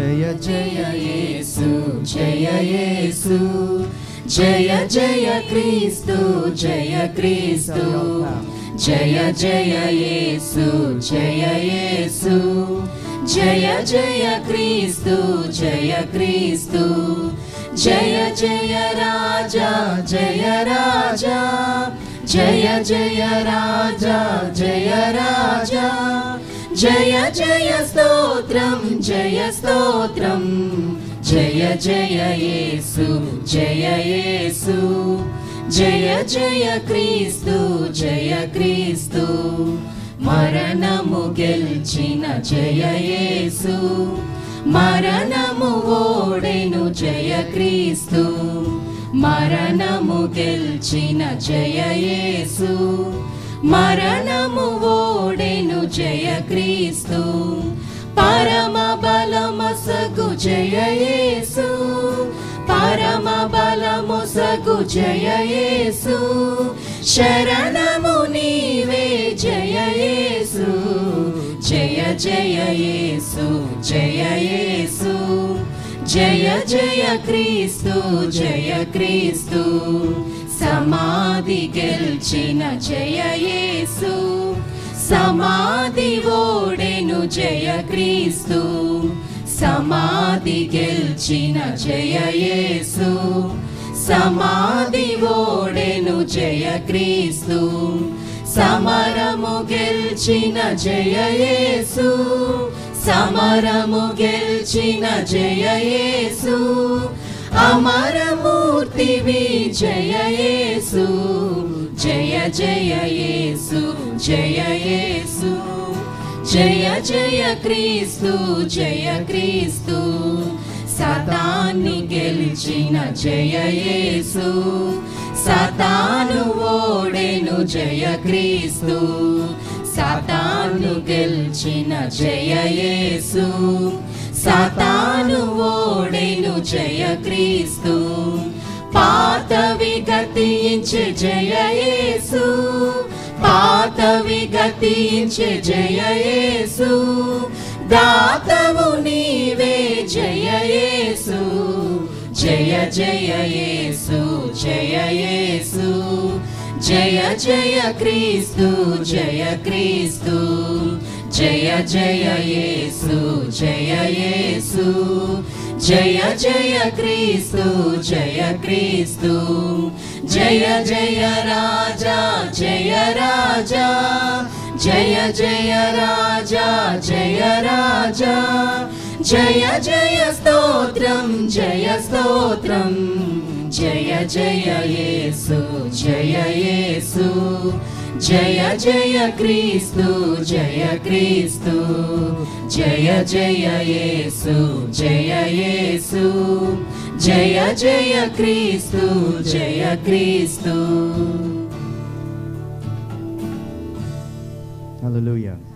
జయ జయ యేసు జయ యేసు జయ జయ క్రీస్తు జయ క్రీస్తు జయ జయ యేసు జయ యేసు జయ జయ క్రీస్తు జయ క్రీస్తు జయ జయ రాజా జయ రాజా జయ జయ రాజా జయ రాజా జయ జయ స్తోత్రం జయ స్తోత్రం జయ జయ యేసు జయ యేసు జయ జయ క్రీస్తు జయ క్రీస్తు మరణము గెల్చిన జయ యేసు మరణము ఓడెను జయ క్రీస్తు మరణము గెల్చిన జయ యేసు మరణము ఓడెను జయ క్రీస్తు పరమ బలమొసగు జయ యేసు పరమ బలమొసగు జయ యేసు శరణము నీవే జయ యేసు జయ జయ యేసు జయ యేసు జయ జయ క్రీస్తు జయ క్రీస్తు సమాధి గెల్చిన జయ యేసు సమాధి ఓడెను జయ క్రీస్తు సమాధి గెల్చిన జయ యేసు సమాధి ఓడెను జయ క్రీస్తు సమరము గెల్చిన జయ యేసు సమరము గెల్చిన జయ యేసు అమరమూర్తివి జయ యేసు జయ జయ యేసు జయ యేసు జయ జయ క్రీస్తు జయ క్రీస్తు సాతాన్ని గెలిచిన జయ యేసు సాతాను ఓడెను జయ క్రీస్తు సాతాను గెలిచిన జయ యేసు సాతాను ఓడెను జయ క్రీస్తు పాతవి గతించే జయ యేసు పాతవి గతించే జయ యేసు దాతవు నీవే జయ యేసు జయ జయ యేసు జయ యేసు జయ జయ క్రీస్తు జయ క్రీస్తు జయ జయ యేసు జయ యేసు జయ జయ క్రీస్తు జయ క్రీస్తు జయ జయ రాజా జయ రాజా జయ జయ రాజా జయ రాజా జయ జయ స్తోత్రం జయ స్తోత్రం జయ జయ యేసు జయ యేసు జయ జయ క్రీస్తు జయ క్రీస్తు జయ జయ యేసు జయ యేసు జయ జయ క్రీస్తు జయ క్రీస్తు. హల్లెలూయా.